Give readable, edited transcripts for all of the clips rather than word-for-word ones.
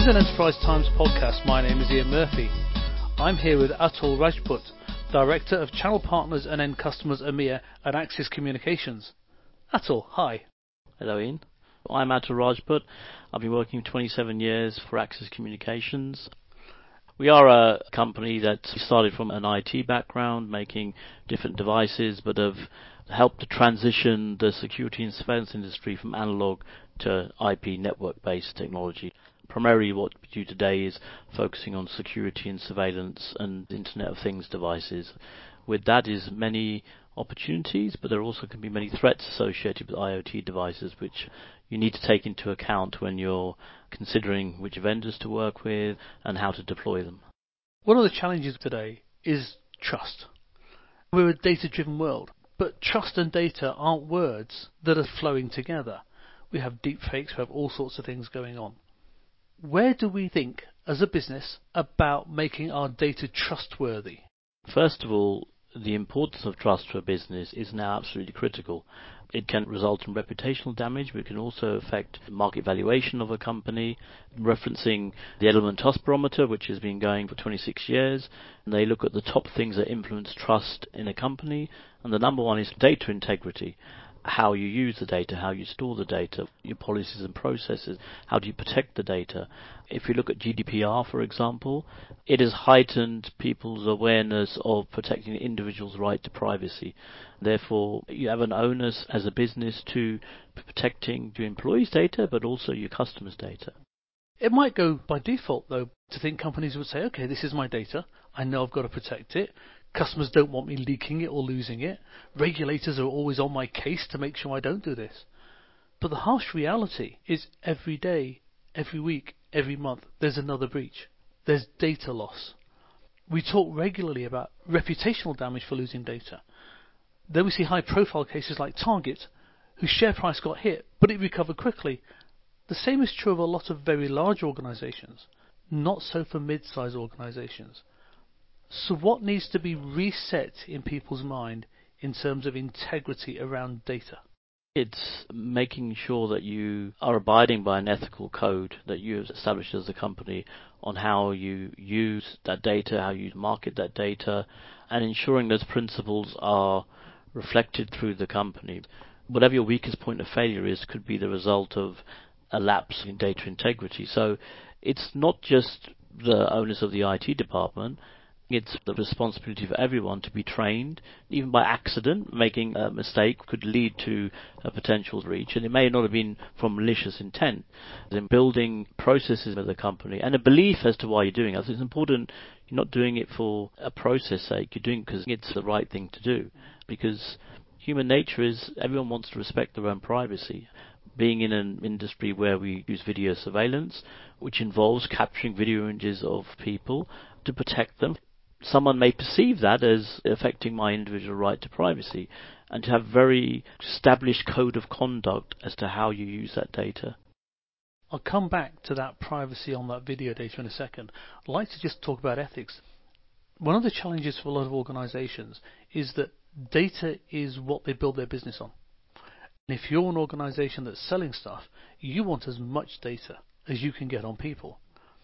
is an Enterprise Times podcast. My name is Ian Murphy. I'm here with Atul Rajput, Director of Channel Partners and End Customers EMEA at Axis Communications. Atul, hi. Hello Ian. I'm Atul Rajput. I've been working 27 years for Axis Communications. We are a company that started from an IT background, making different devices, but have helped to transition the security and surveillance industry from analog to IP network-based technology. Primarily what we do today is focusing on security and surveillance and Internet of Things devices. With that is many opportunities, but there also can be many threats associated with IoT devices, which you need to take into account when you're considering which vendors to work with and how to deploy them. One of the challenges today is trust. We're a data-driven world, but trust and data aren't words that are flowing together. We have deepfakes, we have all sorts of things going on. Where do we think, as a business, about making our data trustworthy? First of all, the importance of trust for a business is now absolutely critical. It can result in reputational damage, but it can also affect market valuation of a company. Referencing the Edelman Trust Barometer, which has been going for 26 years, and they look at the top things that influence trust in a company, and the number one is data integrity. How you use the data, how you store the data, your policies and processes, how do you protect the data. If you look at GDPR, for example, it has heightened people's awareness of protecting the individual's right to privacy. Therefore, you have an onus as a business to protecting your employees' data, but also your customers' data. It might go by default, though, to think companies would say, okay, this is my data, I know I've got to protect it. Customers don't want me leaking it or losing it. Regulators are always on my case to make sure I don't do this. But the harsh reality is every day, every week, every month, there's another breach. There's data loss. We talk regularly about reputational damage for losing data. Then we see high-profile cases like Target, whose share price got hit, but it recovered quickly. The same is true of a lot of very large organizations, not so for mid-sized organizations. So what needs to be reset in people's mind in terms of integrity around data? It's making sure that you are abiding by an ethical code that you have established as a company on how you use that data, how you market that data, and ensuring those principles are reflected through the company. Whatever your weakest point of failure is could be the result of a lapse in data integrity. So it's not just the onus of the IT department. It's the responsibility for everyone to be trained. Even by accident, making a mistake could lead to a potential breach, and it may not have been from malicious intent. In building processes with the company and a belief as to why you're doing it, it's important you're not doing it for a process sake. You're doing it because it's the right thing to do. Because human nature is everyone wants to respect their own privacy. Being in an industry where we use video surveillance, which involves capturing video images of people to protect them, someone may perceive that as affecting my individual right to privacy, and to have very established code of conduct as to how you use that data. I'll come back to that privacy on that video data in a second. I'd like to just talk about ethics. One of the challenges for a lot of organizations is that data is what they build their business on. And if you're an organization that's selling stuff, you want as much data as you can get on people.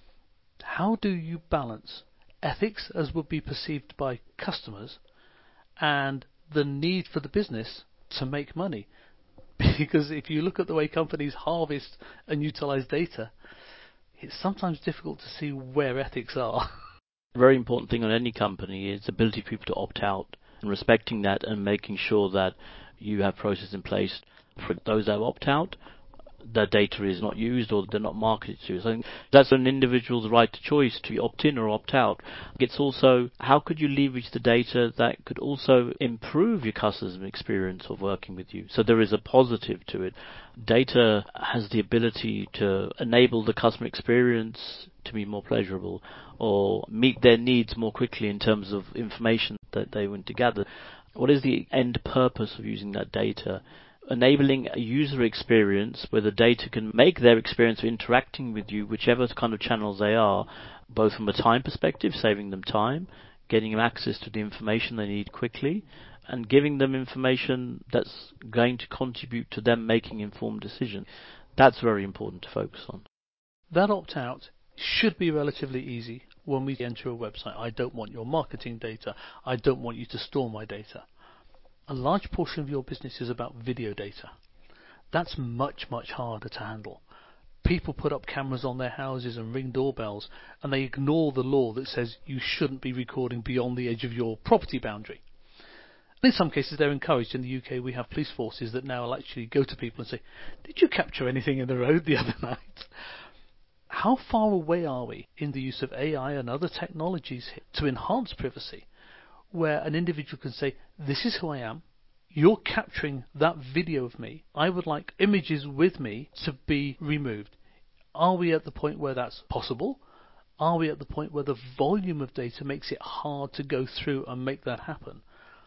How do you balance ethics as would be perceived by customers and the need for the business to make money? Because if you look at the way companies harvest and utilize data, it's sometimes difficult to see where ethics are. A very important thing on any company is the ability for people to opt out, and respecting that and making sure that you have processes in place for those that opt out. Their data is not used or they're not marketed to. So I think that's an individual's right to choice to opt in or opt out. It's also how could you leverage the data that could also improve your customer's experience of working with you. So there is a positive to it. Data has the ability to enable the customer experience to be more pleasurable or meet their needs more quickly in terms of information that they want to gather. What is the end purpose of using that data? Enabling a user experience where the data can make their experience of interacting with you, whichever kind of channels they are, both from a time perspective, saving them time, getting them access to the information they need quickly, and giving them information that's going to contribute to them making informed decisions. That's very important to focus on. That opt-out should be relatively easy when we enter a website. I don't want your marketing data. I don't want you to store my data. A large portion of your business is about video data. That's much, much harder to handle. People put up cameras on their houses and ring doorbells, and they ignore the law that says you shouldn't be recording beyond the edge of your property boundary. And in some cases they're encouraged. In the UK we have police forces that now will actually go to people and say, did you capture anything in the road the other night? How far away are we in the use of AI and other technologies to enhance privacy, where an individual can say, this is who I am, you're capturing that video of me, I would like images with me to be removed. Are we at the point where that's possible? Are we at the point where the volume of data makes it hard to go through and make that happen?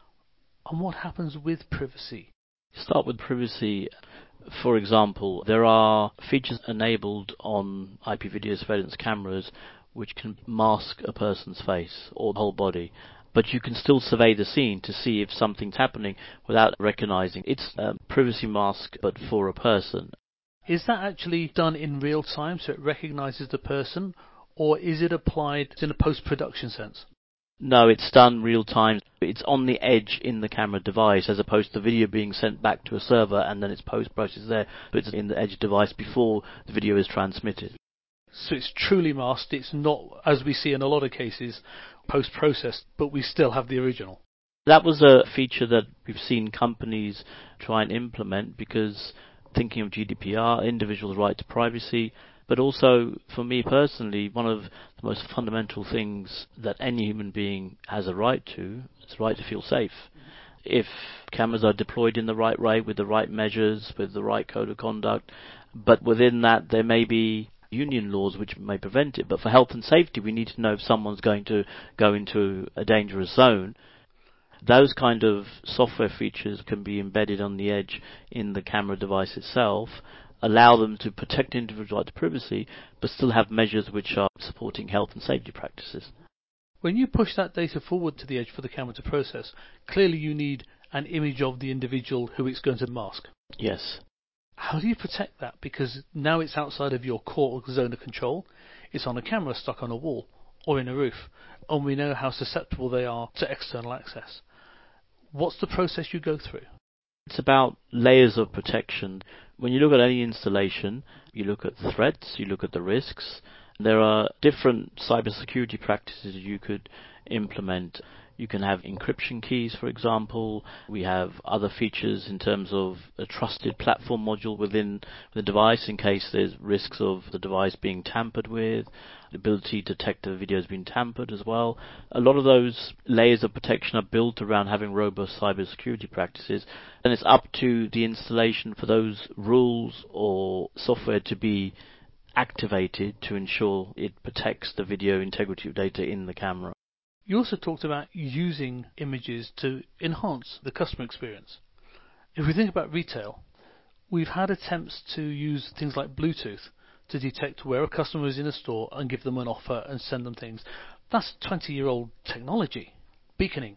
And what happens with privacy? Start with privacy. For example, there are features enabled on IP video surveillance cameras which can mask a person's face or the whole body, but you can still survey the scene to see if something's happening without recognizing. It's a privacy mask, but for a person. Is that actually done in real time so it recognizes the person, or is it applied in a post-production sense? No, it's done real time. It's on the edge in the camera device, as opposed to video being sent back to a server and then it's post-processed there, but it's in the edge device before the video is transmitted. So it's truly masked. It's not, as we see in a lot of cases, post-processed, but we still have the original. That was a feature that we've seen companies try and implement because, thinking of GDPR, individuals' right to privacy, but also, for me personally, one of the most fundamental things that any human being has a right to is the right to feel safe. If cameras are deployed in the right way, with the right measures, with the right code of conduct, but within that there may be union laws which may prevent it, but for health and safety we need to know if someone's going to go into a dangerous zone. Those kind of software features can be embedded on the edge in the camera device itself, allow them to protect individual right to privacy, but still have measures which are supporting health and safety practices. When you push that data forward to the edge for the camera to process, clearly you need an image of the individual who it's going to mask. Yes. How do you protect that? Because now it's outside of your core zone of control. It's on a camera stuck on a wall or in a roof, and we know how susceptible they are to external access. What's the process you go through? It's about layers of protection. When you look at any installation, you look at threats, you look at the risks. There are different cybersecurity practices you could implement. You can have encryption keys, for example. We have other features in terms of a trusted platform module within the device in case there's risks of the device being tampered with, the ability to detect the video has been tampered as well. A lot of those layers of protection are built around having robust cybersecurity practices, and it's up to the installation for those rules or software to be activated to ensure it protects the video integrity of data in the camera. You also talked about using images to enhance the customer experience. If we think about retail, we've had attempts to use things like Bluetooth to detect where a customer is in a store and give them an offer and send them things. That's 20-year-old technology, beaconing.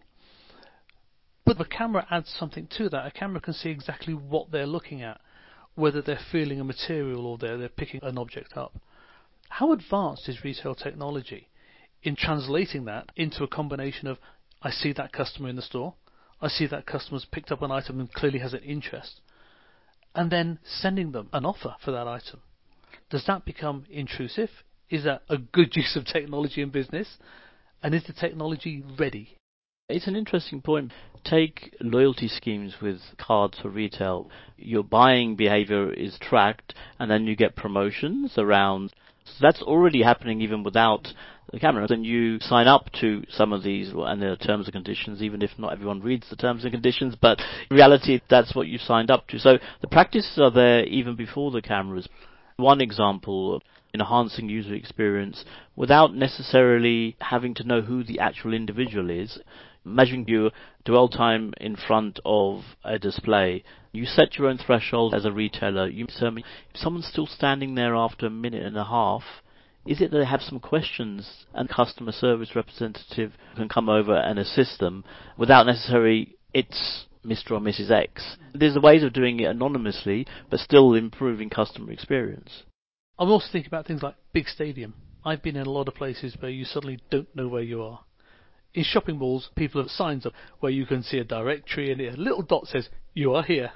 But the camera adds something to that. A camera can see exactly what they're looking at, whether they're feeling a material or they're picking an object up. How advanced is retail technology in translating that into a combination of, I see that customer in the store, I see that customer's picked up an item and clearly has an interest, and then sending them an offer for that item? Does that become intrusive? Is that a good use of technology in business? And is the technology ready? It's an interesting point. Take loyalty schemes with cards for retail. Your buying behavior is tracked, and then you get promotions around. So that's already happening even without the camera. Then you sign up to some of these, and there are terms and conditions, even if not everyone reads the terms and conditions, but in reality, that's what you signed up to. So the practices are there even before the cameras. One example, enhancing user experience without necessarily having to know who the actual individual is. Measuring your dwell time in front of a display. You set your own threshold as a retailer. You determine if someone's still standing there after a minute and a half, is it that they have some questions and customer service representative can come over and assist them without necessarily it's Mr. or Mrs. X. There's ways of doing it anonymously, but still improving customer experience. I'm also thinking about things like big stadium. I've been in a lot of places where you suddenly don't know where you are. In shopping malls, people have signs up where you can see a directory and a little dot says, you are here.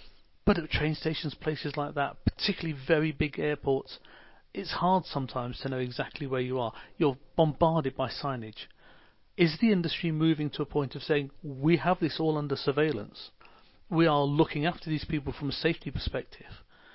But at train stations, places like that, particularly very big airports, it's hard sometimes to know exactly where you are. You're bombarded by signage. Is the industry moving to a point of saying, we have this all under surveillance? We are looking after these people from a safety perspective.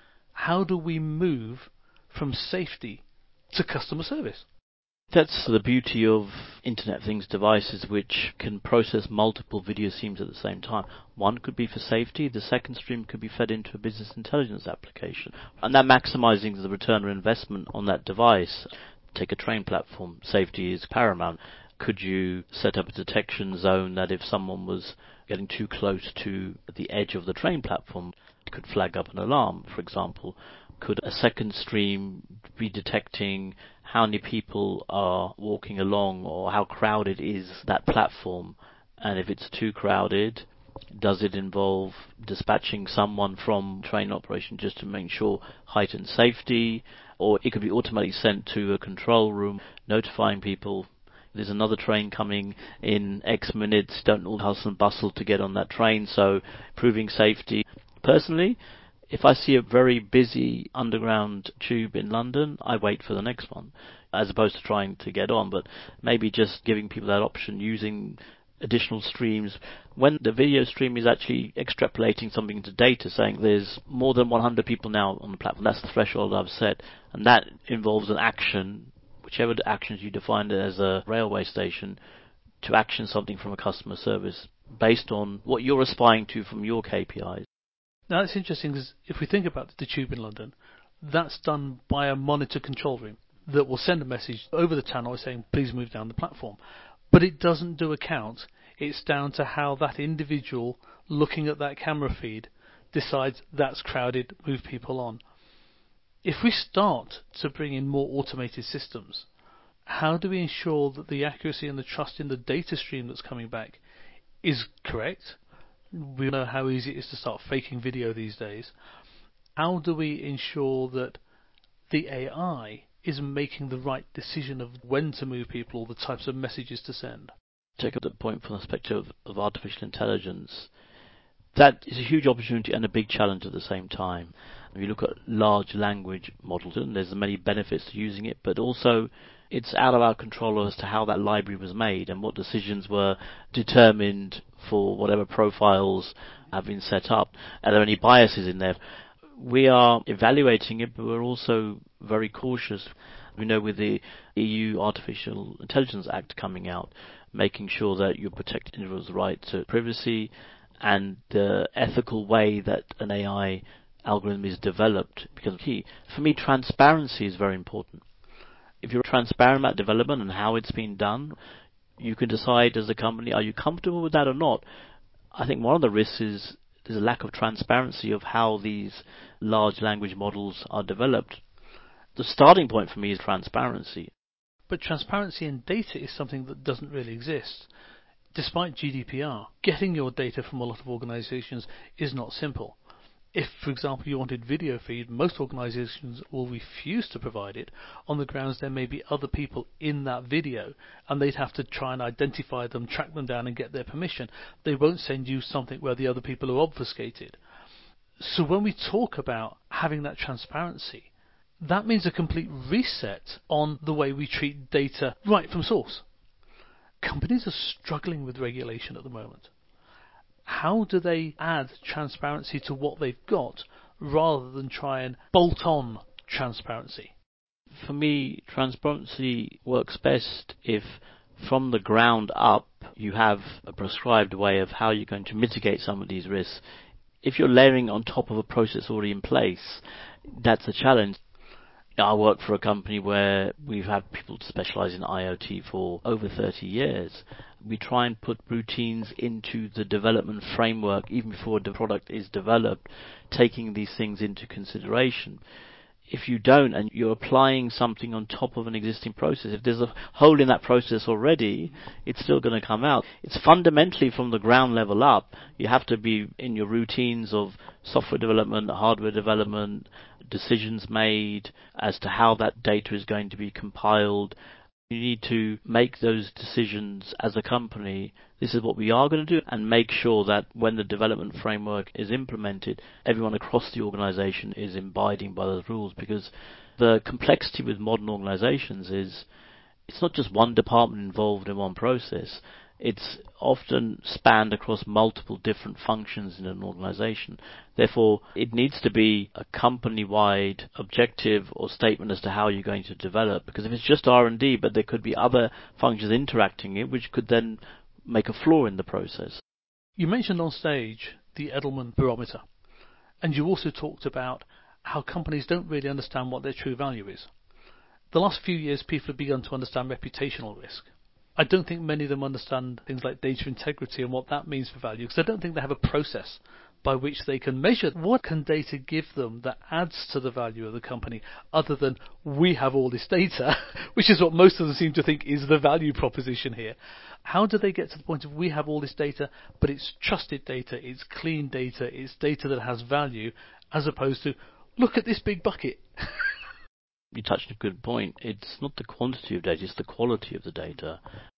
How do we move from safety to customer service? That's the beauty of Internet of Things devices, which can process multiple video streams at the same time. One could be for safety, the second stream could be fed into a business intelligence application. And that maximizing the return on investment on that device. Take a train platform, safety is paramount. Could you set up a detection zone that if someone was getting too close to the edge of the train platform, it could flag up an alarm, for example? Could a second stream be detecting how many people are walking along or how crowded is that platform? And if it's too crowded, does it involve dispatching someone from train operation just to make sure heightened safety? Or it could be automatically sent to a control room, notifying people there's another train coming in X minutes, don't all hustle and bustle to get on that train, so improving safety. Personally, if I see a very busy underground tube in London, I wait for the next one, as opposed to trying to get on, but maybe just giving people that option, using additional streams. When the video stream is actually extrapolating something into data, saying there's more than 100 people now on the platform, that's the threshold I've set, and that involves an action, whichever actions you defined as a railway station, to action something from a customer service based on what you're aspiring to from your KPIs. Now that's interesting, because if we think about the tube in London, that's done by a monitor control room that will send a message over the channel saying please move down the platform. But it doesn't do a count. It's down to how that individual looking at that camera feed decides that's crowded, move people on. If we start to bring in more automated systems, how do we ensure that the accuracy and the trust in the data stream that's coming back is correct? We know how easy it is to start faking video these days. How do we ensure that the AI is making the right decision of when to move people or the types of messages to send? Take up the point from the perspective of artificial intelligence. That is a huge opportunity and a big challenge at the same time. If you look at large language models, and there's many benefits to using it, but also it's out of our control as to how that library was made and what decisions were determined for whatever profiles have been set up. Are there any biases in there? We are evaluating it, but we're also very cautious. We know with the EU Artificial Intelligence Act coming out, making sure that you protect individuals' right to privacy and the ethical way that an AI algorithm is developed becomes key. For me, transparency is very important. If you're transparent about development and how it's been done, you can decide as a company, are you comfortable with that or not? I think one of the risks is there's a lack of transparency of how these large language models are developed. The starting point for me is transparency. But transparency in data is something that doesn't really exist. Despite GDPR, getting your data from a lot of organizations is not simple. If, for example, you wanted video feed, most organizations will refuse to provide it on the grounds there may be other people in that video and they'd have to try and identify them, track them down and get their permission. They won't send you something where the other people are obfuscated. So when we talk about having that transparency, that means a complete reset on the way we treat data right from source. Companies are struggling with regulation at the moment. How do they add transparency to what they've got rather than try and bolt on transparency? For me, transparency works best if from the ground up you have a prescribed way of how you're going to mitigate some of these risks. If you're layering on top of a process already in place, that's a challenge. I work for a company where we've had people specialize in IoT for over 30 years. We try and put routines into the development framework even before the product is developed, taking these things into consideration. if you don't and you're applying something on top of an existing process, if there's a hole in that process already, it's still going to come out. It's fundamentally from the ground level up. You have to be in your routines of software development, hardware development, decisions made as to how that data is going to be compiled. You need to make those decisions as a company. This is what we are going to do, and make sure that when the development framework is implemented, everyone across the organization is abiding by those rules. Because the complexity with modern organizations is it's not just one department involved in one process. It's often spanned across multiple different functions in an organization. Therefore, it needs to be a company-wide objective or statement as to how you're going to develop. Because if it's just R&D, but there could be other functions interacting in it, which could then make a flaw in the process. You mentioned on stage the Edelman barometer, and you also talked about how companies don't really understand what their true value is. The last few years, people have begun to understand reputational risk. I don't think many of them understand things like data integrity and what that means for value, because I don't think they have a process by which they can measure what can data give them that adds to the value of the company, other than we have all this data, which is what most of them seem to think is the value proposition here. How do they get to the point of we have all this data, but it's trusted data, it's clean data, it's data that has value, as opposed to, look at this big bucket? You touched a good point. It's not the quantity of data, it's the quality of the data.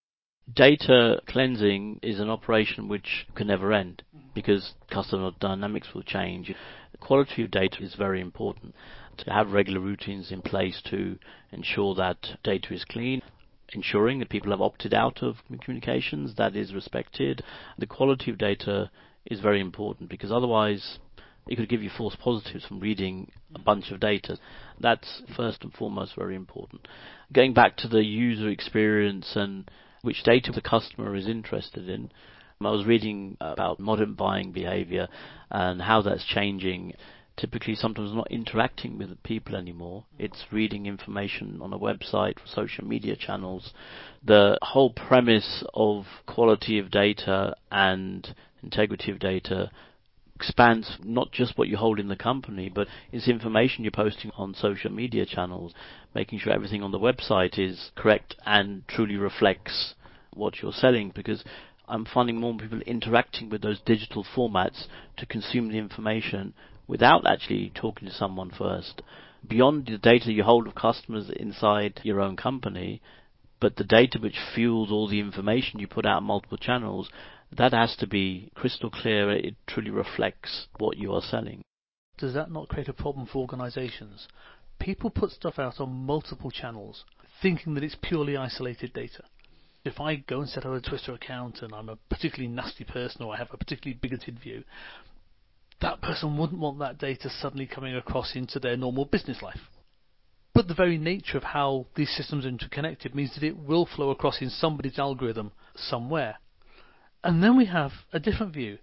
Data cleansing is an operation which can never end, because customer dynamics will change. The quality of data is very important. To have regular routines in place to ensure that data is clean, ensuring that people have opted out of communications, that is respected. The quality of data is very important, because otherwise it could give you false positives from reading a bunch of data. That's first and foremost very important. Going back to the user experience and which data the customer is interested in, I was reading about modern buying behavior and how that's changing. Typically, sometimes not interacting with people anymore. It's reading information on a website, social media channels. The whole premise of quality of data and integrity of data expands not just what you hold in the company, but it's information you're posting on social media channels, making sure everything on the website is correct and truly reflects what you're selling, because I'm finding more people interacting with those digital formats to consume the information without actually talking to someone first. Beyond the data you hold of customers inside your own company, but the data which fuels all the information you put out on multiple channels, that has to be crystal clear. It truly reflects what you are selling. Does that not create a problem for organizations? People put stuff out on multiple channels, thinking that it's purely isolated data. If I go and set up a Twitter account and I'm a particularly nasty person, or I have a particularly bigoted view, that person wouldn't want that data suddenly coming across into their normal business life. But the very nature of how these systems are interconnected means that it will flow across in somebody's algorithm somewhere. And then we have a different view.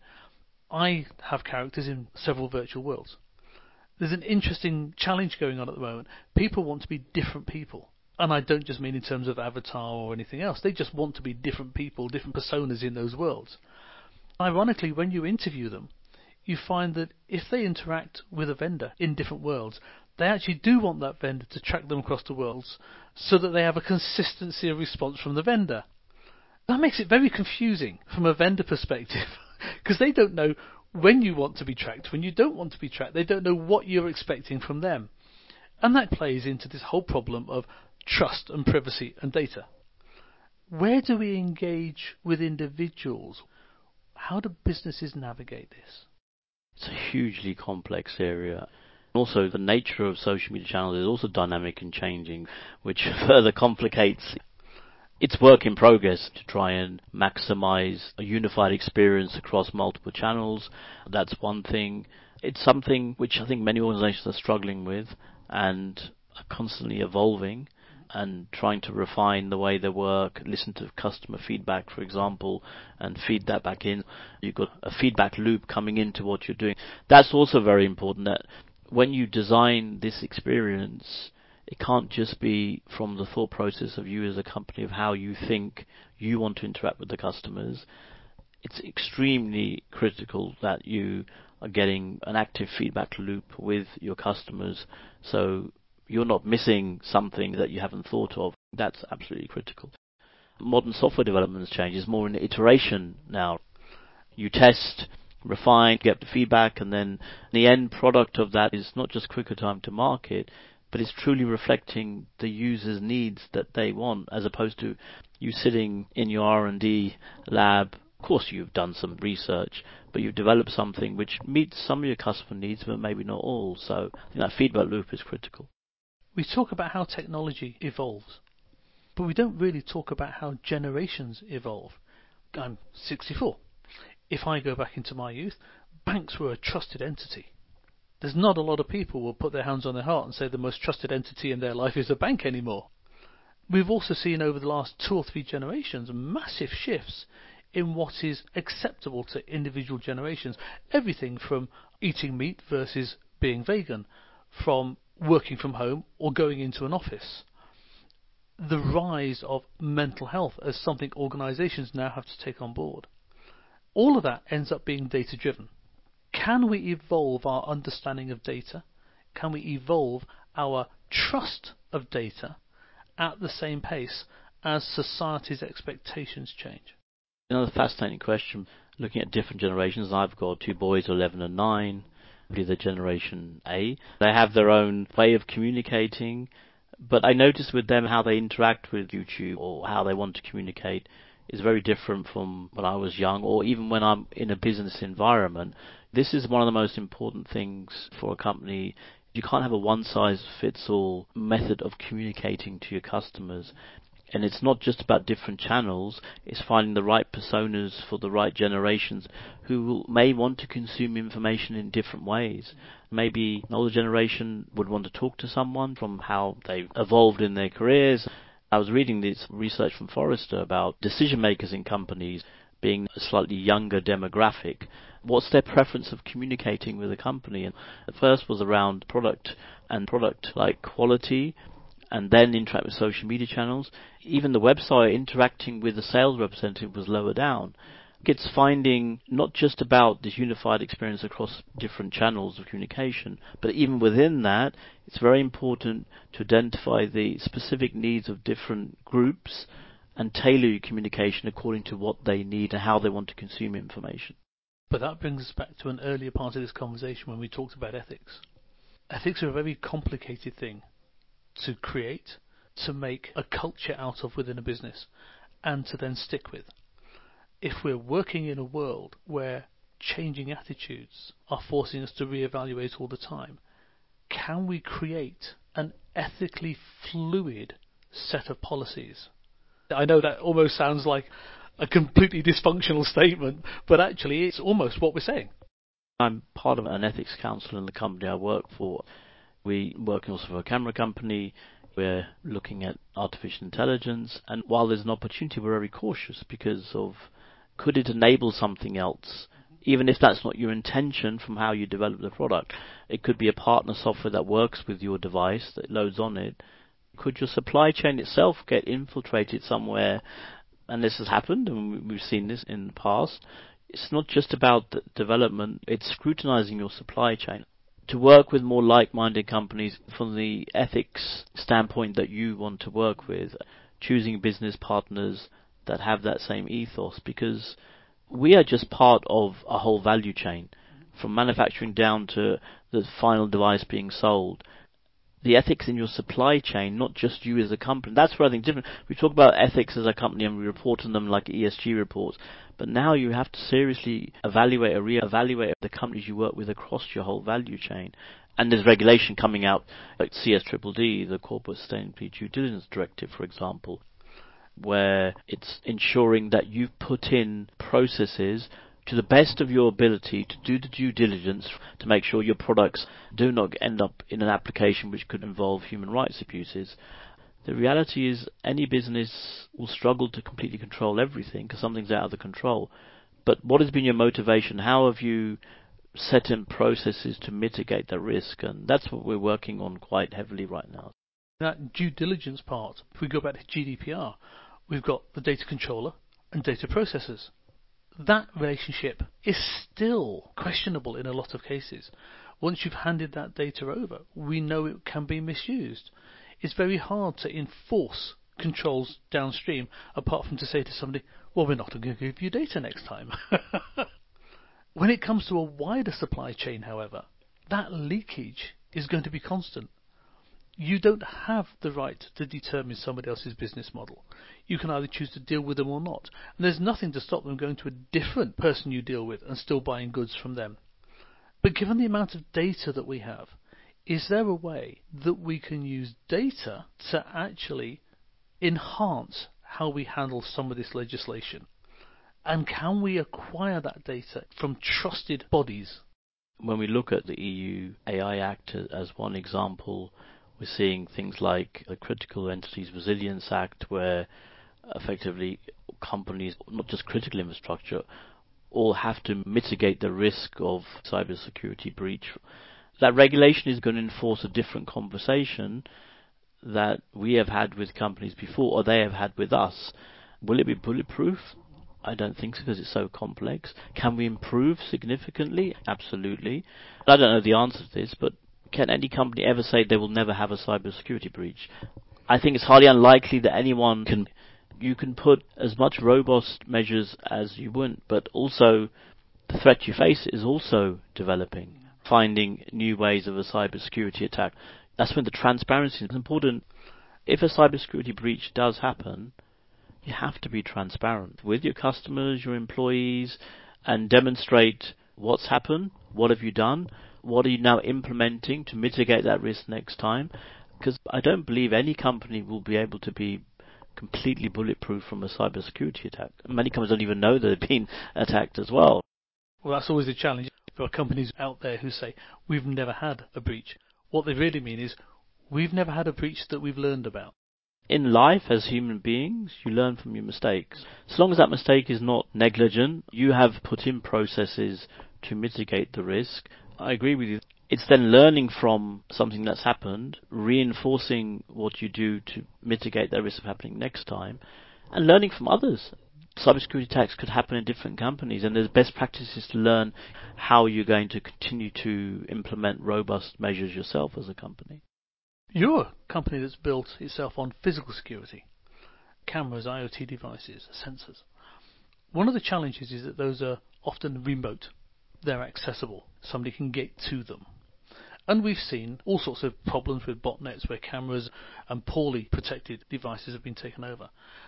I have characters in several virtual worlds. There's an interesting challenge going on at the moment. People want to be different people. And I don't just mean in terms of avatar or anything else. They just want to be different people, different personas in those worlds. Ironically, when you interview them, you find that if they interact with a vendor in different worlds, they actually do want that vendor to track them across the worlds so that they have a consistency of response from the vendor. That makes it very confusing from a vendor perspective, because they don't know when you want to be tracked, when you don't want to be tracked. They don't know what you're expecting from them. And that plays into this whole problem of trust and privacy and data. Where do we engage with individuals? How do businesses navigate this? It's a hugely complex area. Also, the nature of social media channels is also dynamic and changing, which further complicates. It's work in progress to try and maximize a unified experience across multiple channels. That's one thing. It's something which I think many organizations are struggling with and are constantly evolving and trying to refine the way they work, listen to customer feedback, for example, and feed that back in. You've got a feedback loop coming into what you're doing. That's also very important, that when you design this experience, it can't just be from the thought process of you as a company of how you think you want to interact with the customers. It's extremely critical that you are getting an active feedback loop with your customers, so you're not missing something that you haven't thought of. That's absolutely critical. Modern software development has changed. It's more an iteration now. You test, refine, get the feedback, and then the end product of that is not just quicker time to market, but it's truly reflecting the user's needs that they want, as opposed to you sitting in your R&D lab. Of course, you've done some research, but you've developed something which meets some of your customer needs, but maybe not all. So I think that feedback loop is critical. We talk about how technology evolves, but we don't really talk about how generations evolve. I'm 64. If I go back into my youth, banks were a trusted entity. There's not a lot of people who will put their hands on their heart and say the most trusted entity in their life is a bank anymore. We've also seen over the last 2 or 3 generations massive shifts in what is acceptable to individual generations. Everything from eating meat versus being vegan, from working from home or going into an office. The rise of mental health as something organisations now have to take on board. All of that ends up being data driven. Can we evolve our understanding of data? Can we evolve our trust of data at the same pace as society's expectations change? Another fascinating question, looking at different generations. I've got 2 boys, 11 and 9, the generation A. They have their own way of communicating, but I notice with them how they interact with YouTube or how they want to communicate is very different from when I was young, or even when I'm in a business environment. This is one of the most important things for a company. You can't have a one-size-fits-all method of communicating to your customers. And it's not just about different channels, it's finding the right personas for the right generations who may want to consume information in different ways. Maybe an older generation would want to talk to someone from how they've evolved in their careers. I was reading this research from Forrester about decision makers in companies being a slightly younger demographic. What's their preference of communicating with a company? And the first was around product and product like quality, and then interact with social media channels. Even the website interacting with the sales representative was lower down. It's finding not just about this unified experience across different channels of communication, but even within that, it's very important to identify the specific needs of different groups and tailor your communication according to what they need and how they want to consume information. But that brings us back to an earlier part of this conversation when we talked about ethics. Ethics are a very complicated thing to create, to make a culture out of within a business, and to then stick with. If we're working in a world where changing attitudes are forcing us to reevaluate all the time, can we create an ethically fluid set of policies? I know that almost sounds like a completely dysfunctional statement, but actually it's almost what we're saying. I'm part of an ethics council in the company I work for. We work also for a camera company. We're looking at artificial intelligence, and while there's an opportunity, we're very cautious because of could it enable something else, even if that's not your intention from how you develop the product. It could be a partner software that works with your device that loads on it. Could your supply chain itself get infiltrated somewhere? And this has happened, and we've seen this in the past. It's not just about the development, it's scrutinizing your supply chain. To work with more like-minded companies from the ethics standpoint that you want to work with, choosing business partners that have that same ethos, because we are just part of a whole value chain, from manufacturing down to the final device being sold. The ethics in your supply chain, not just you as a company. That's where I think different. We talk about ethics as a company and we report on them like ESG reports, but now you have to seriously evaluate or reevaluate the companies you work with across your whole value chain. And there's regulation coming out, like CSDDD, the Corporate Sustainability Due Diligence Directive, for example, where it's ensuring that you've put in processes to the best of your ability to do the due diligence to make sure your products do not end up in an application which could involve human rights abuses. The reality is any business will struggle to completely control everything because something's out of the control. But what has been your motivation? How have you set in processes to mitigate the risk? And that's what we're working on quite heavily right now. That due diligence part, if we go back to GDPR, we've got the data controller and data processors. That relationship is still questionable in a lot of cases. Once you've handed that data over, we know it can be misused. It's very hard to enforce controls downstream, apart from to say to somebody, well, we're not going to give you data next time. When it comes to a wider supply chain, however, that leakage is going to be constant. You don't have the right to determine somebody else's business model. You can either choose to deal with them or not. And there's nothing to stop them going to a different person you deal with and still buying goods from them. But given the amount of data that we have, is there a way that we can use data to actually enhance how we handle some of this legislation? And can we acquire that data from trusted bodies? When we look at the EU AI Act as one example, we're seeing things like the Critical Entities Resilience Act, where effectively companies, not just critical infrastructure, all have to mitigate the risk of cybersecurity breach. That regulation is going to enforce a different conversation that we have had with companies before, or they have had with us. Will it be bulletproof? I don't think so, because it's so complex. Can we improve significantly? Absolutely. I don't know the answer to this, but can any company ever say they will never have a cybersecurity breach? I think it's highly unlikely that anyone can. You can put as much robust measures as you want, but also the threat you face is also developing, finding new ways of a cybersecurity attack. That's when the transparency is important. If a cybersecurity breach does happen, you have to be transparent with your customers, your employees, and demonstrate what's happened, what have you done, what are you now implementing to mitigate that risk next time. Because I don't believe any company will be able to be completely bulletproof from a cybersecurity attack. Many companies don't even know they've been attacked as well. Well, that's always a challenge. There are companies out there who say, we've never had a breach. What they really mean is, we've never had a breach that we've learned about. In life, as human beings, you learn from your mistakes. As long as that mistake is not negligent, you have put in processes to mitigate the risk. I agree with you. It's then learning from something that's happened, reinforcing what you do to mitigate that risk of happening next time, and learning from others. Cybersecurity attacks could happen in different companies, and there's best practices to learn how you're going to continue to implement robust measures yourself as a company. You're a company that's built itself on physical security, cameras, IoT devices, sensors. One of the challenges is that those are often remote. They're accessible. Somebody can get to them. And we've seen all sorts of problems with botnets where cameras and poorly protected devices have been taken over.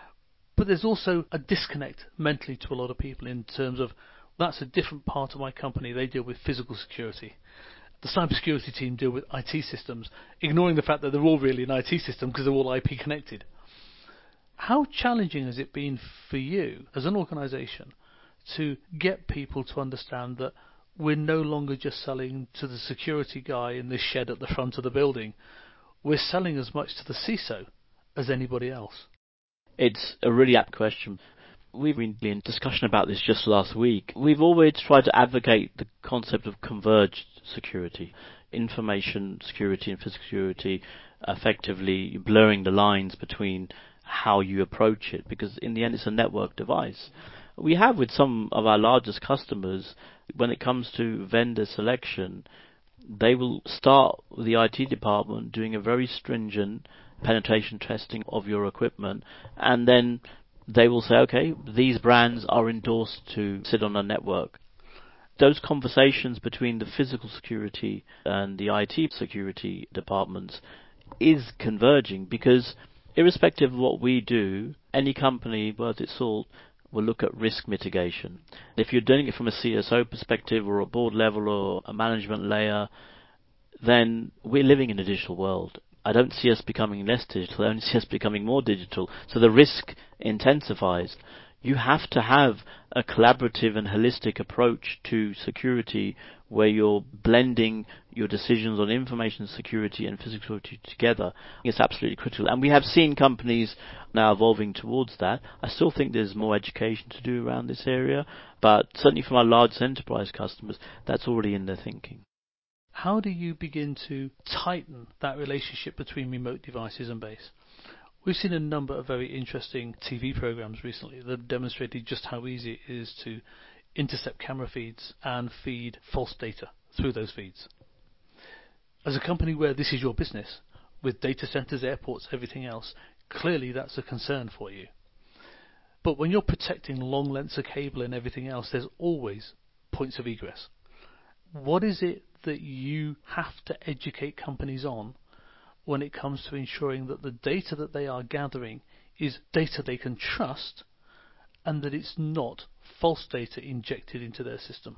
But there's also a disconnect mentally to a lot of people in terms of, that's a different part of my company. They deal with physical security. The cybersecurity team deal with IT systems, ignoring the fact that they're all really an IT system because they're all IP connected. How challenging has it been for you as an organisation to get people to understand that we're no longer just selling to the security guy in the shed at the front of the building? We're selling as much to the CISO as anybody else. It's a really apt question. We've been in discussion about this just last week. We've always tried to advocate the concept of converged security, information security and physical security, effectively blurring the lines between how you approach it, because in the end it's a network device. We have with some of our largest customers, when it comes to vendor selection, they will start with the IT department doing a very stringent penetration testing of your equipment, and then they will say, okay, these brands are endorsed to sit on a network. Those conversations between the physical security and the IT security departments is converging, because irrespective of what we do, any company worth its salt will look at risk mitigation. If you're doing it from a CSO perspective or a board level or a management layer, then we're living in a digital world. I don't see us becoming less digital, I only see us becoming more digital. So the risk intensifies. You have to have a collaborative and holistic approach to security where you're blending your decisions on information security and physical security together. It's absolutely critical. And we have seen companies now evolving towards that. I still think there's more education to do around this area, but certainly from our large enterprise customers, that's already in their thinking. How do you begin to tighten that relationship between remote devices and base? We've seen a number of very interesting TV programs recently that have demonstrated just how easy it is to intercept camera feeds and feed false data through those feeds. As a company where this is your business, with data centers, airports, everything else, clearly that's a concern for you. But when you're protecting long lengths of cable and everything else, there's always points of egress. What is it that you have to educate companies on when it comes to ensuring that the data that they are gathering is data they can trust and that it's not false data injected into their system?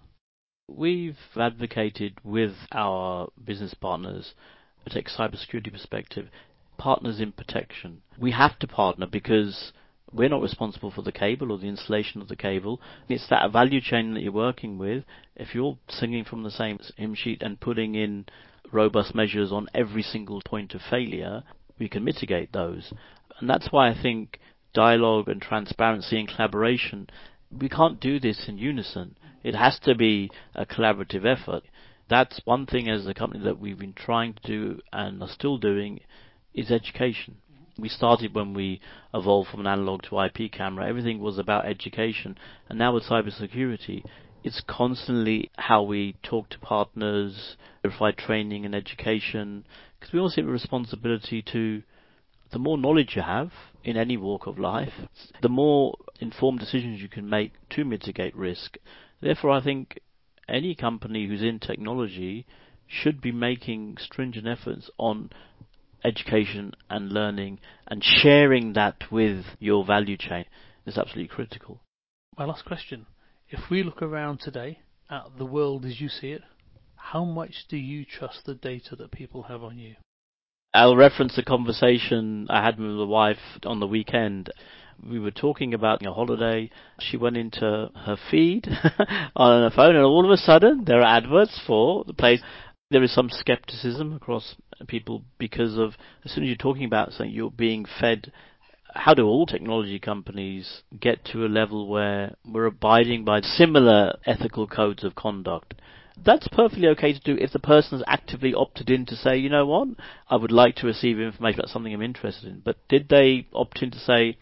We've advocated with our business partners, to take a cybersecurity perspective, partners in protection. We have to partner because we're not responsible for the cable or the installation of the cable. It's that value chain that you're working with. If you're singing from the same hymn sheet and putting in robust measures on every single point of failure, we can mitigate those. And that's why I think dialogue and transparency and collaboration, we can't do this in unison. It has to be a collaborative effort. That's one thing as a company that we've been trying to do and are still doing, is education. We started when we evolved from an analog to IP camera. Everything was about education. And now with cybersecurity, it's constantly how we talk to partners, provide training and education. Because we also have a responsibility to, the more knowledge you have in any walk of life, the more informed decisions you can make to mitigate risk. Therefore, I think any company who's in technology should be making stringent efforts on education and learning, and sharing that with your value chain is absolutely critical. My last question. If we look around today at the world as you see it, how much do you trust the data that people have on you? I'll reference a conversation I had with my wife on the weekend. We were talking about a holiday. She went into her feed on her phone, and all of a sudden there are adverts for the place. There is some skepticism across people because of, as soon as you're talking about something, you're being fed. How do all technology companies get to a level where we're abiding by similar ethical codes of conduct? That's perfectly okay to do if the person has actively opted in to say, you know what, I would like to receive information about something I'm interested in. But did they opt in to say,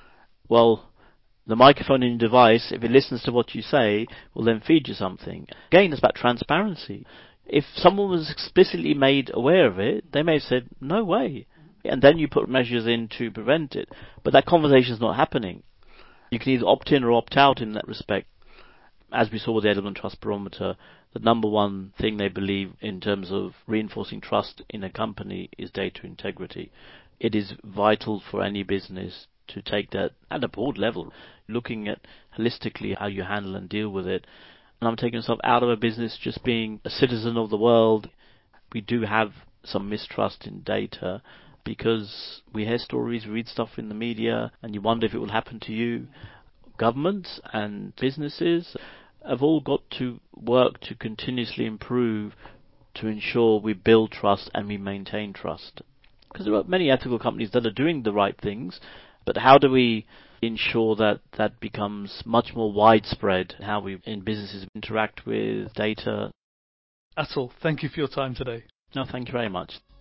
well, the microphone in your device, if it listens to what you say, will then feed you something? Again, it's about transparency. If someone was explicitly made aware of it, they may have said, no way. And then you put measures in to prevent it. But that conversation is not happening. You can either opt in or opt out in that respect. As we saw with the Edelman Trust Barometer, the number one thing they believe in terms of reinforcing trust in a company is data integrity. It is vital for any business to take that at a board level, looking at holistically how you handle and deal with it. And I'm taking myself out of a business just being a citizen of the world. We do have some mistrust in data because we hear stories, read stuff in the media, and you wonder if it will happen to you. Governments and businesses have all got to work to continuously improve to ensure we build trust and we maintain trust. Because there are many ethical companies that are doing the right things, but how do we ensure that that becomes much more widespread, how we in businesses interact with data? Atul, thank you for your time today. No, thank you very much.